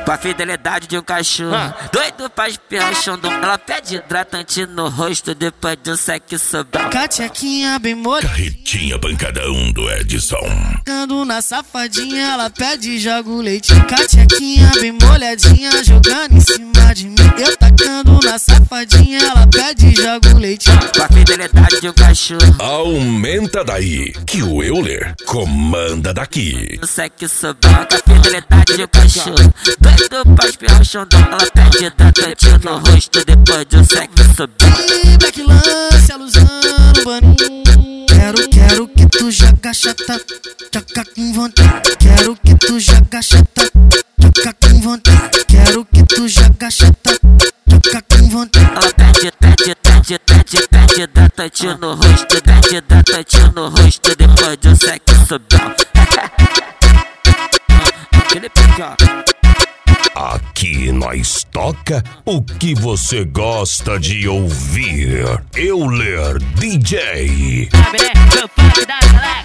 Com a fidelidade de um cachorro, doido pra espirrar o chão. Ela pede hidratante no rosto depois de um sexo bom. Catequinha bem molhada, Carretinha pancadão do Edson. jogando na safadinha, ela pede e joga o leite. Catequinha bem molhadinha, jogando em cima de mim. Eu tacando na safadinha, ela pede e joga o leite. Com a fidelidade de um cachorro, Aumenta daí, que o Euler comanda daqui. o sexo bom. Com a fidelidade de um cachorro, doido pra espirrar o chão. Ela pede hidratante no rosto depois de um sexo bom. E back lance, alusando baninho. Quero que tu joga chata, joga com vontade. Quero que tu joga chata, joga com vontade. Quero que tu joga chata, joga com vontade. Ela pede hidratante no rosto, pede hidratante no rosto depois de um sexo bom. Aquele pique, ó. Aqui nós toca o que você gosta de ouvir. Euler DJ. Sabe, o funk da galera.